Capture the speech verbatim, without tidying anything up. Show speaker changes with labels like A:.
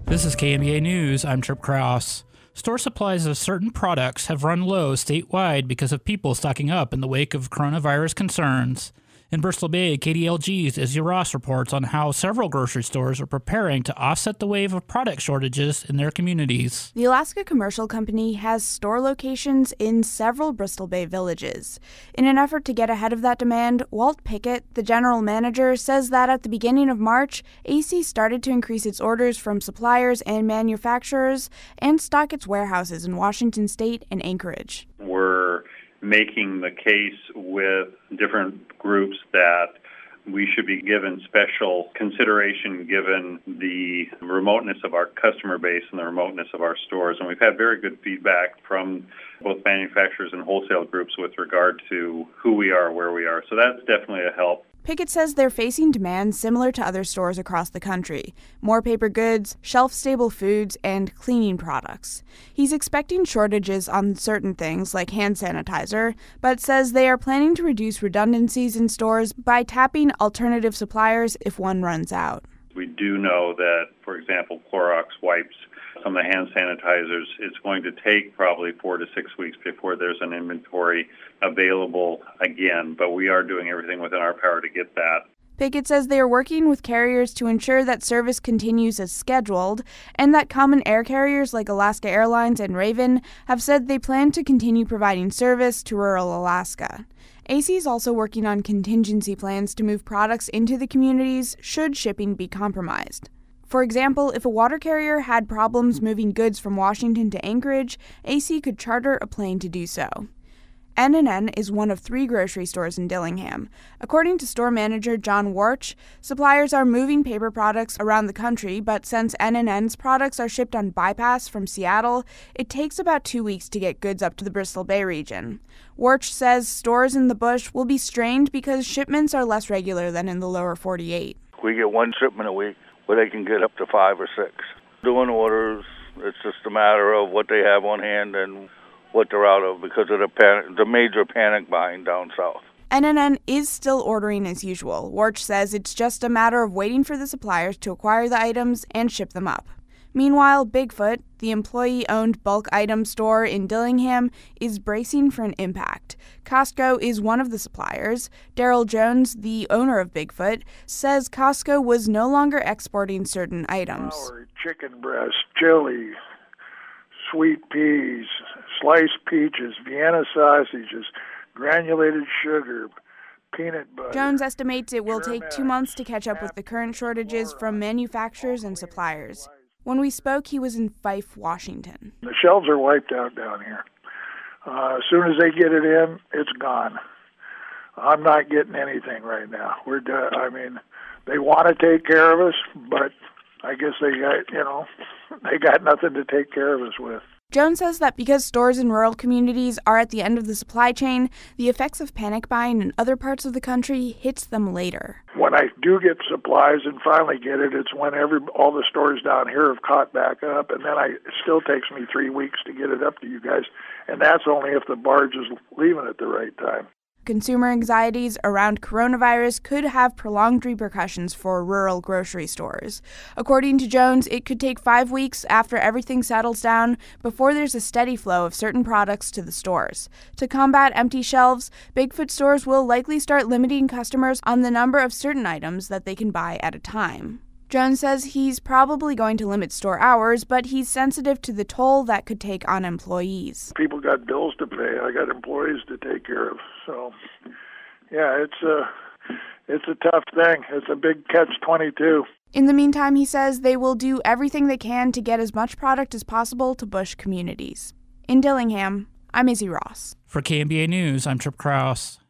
A: This is K M B A News. I'm Trip Krause. Store supplies of certain products have run low statewide because of people stocking up in the wake of coronavirus concerns. In Bristol Bay, K D L G's Izzy Ross reports on how several grocery stores are preparing to offset the wave of product shortages in their communities.
B: The Alaska Commercial Company has store locations in several Bristol Bay villages. In an effort to get ahead of that demand, Walt Pickett, the general manager, says that at the beginning of March, A C started to increase its orders from suppliers and manufacturers and stock its warehouses in Washington State and Anchorage.
C: We're making the case with different groups that we should be given special consideration given the remoteness of our customer base and the remoteness of our stores. And we've had very good feedback from both manufacturers and wholesale groups with regard to who we are, where we are. So that's definitely a help.
B: Pickett says they're facing demand similar to other stores across the country: more paper goods, shelf-stable foods, and cleaning products. He's expecting shortages on certain things like hand sanitizer, but says they are planning to reduce redundancies in stores by tapping alternative suppliers if one runs out.
C: We do know that, for example, Clorox wipes, some of the hand sanitizers, it's going to take probably four to six weeks before there's an inventory available again, but we are doing everything within our power to get that.
B: Pickett says they are working with carriers to ensure that service continues as scheduled, and that common air carriers like Alaska Airlines and Raven have said they plan to continue providing service to rural Alaska. A C is also working on contingency plans to move products into the communities should shipping be compromised. For example, if a water carrier had problems moving goods from Washington to Anchorage, A C could charter a plane to do so. N and N is one of three grocery stores in Dillingham. According to store manager John Warch, suppliers are moving paper products around the country, but since N and N's products are shipped on bypass from Seattle, it takes about two weeks to get goods up to the Bristol Bay region. Warch says stores in the bush will be strained because shipments are less regular than in the lower forty-eight.
D: We get one shipment a week where they can get up to five or six. Doing orders, it's just a matter of what they have on hand and what they're out of because of the panic, the major panic buying down south.
B: N and N is still ordering as usual. Warch says it's just a matter of waiting for the suppliers to acquire the items and ship them up. Meanwhile, Bigfoot, the employee-owned bulk item store in Dillingham, is bracing for an impact. Costco is one of the suppliers. Daryl Jones, the owner of Bigfoot, says Costco was no longer exporting certain items.
E: Flour, chicken breast, chili, sweet peas, sliced peaches, Vienna sausages, granulated sugar, peanut butter.
B: Jones estimates it will take two months to catch up with the current shortages from manufacturers and suppliers. When we spoke, he was in Fife, Washington.
E: The shelves are wiped out down here. Uh, as soon as they get it in, it's gone. I'm not getting anything right now. We're done. I mean, they want to take care of us, but I guess they got, you know, they got nothing to take care of us with.
B: Jones says that because stores in rural communities are at the end of the supply chain, the effects of panic buying in other parts of the country hits them later.
E: When I do get supplies and finally get it, it's when every all the stores down here have caught back up, and then I, it still takes me three weeks to get it up to you guys, and that's only if the barge is leaving at the right time.
B: Consumer anxieties around coronavirus could have prolonged repercussions for rural grocery stores. According to Jones, it could take five weeks after everything settles down before there's a steady flow of certain products to the stores. To combat empty shelves, Bigfoot stores will likely start limiting customers on the number of certain items that they can buy at a time. Jones says he's probably going to limit store hours, but he's sensitive to the toll that could take on employees.
E: People got bills to pay. I got employees to take care of. So, yeah, it's a, it's a tough thing. It's a big catch twenty-two.
B: In the meantime, he says they will do everything they can to get as much product as possible to bush communities. In Dillingham, I'm Izzy Ross.
A: For K M B A News, I'm Trip Krause.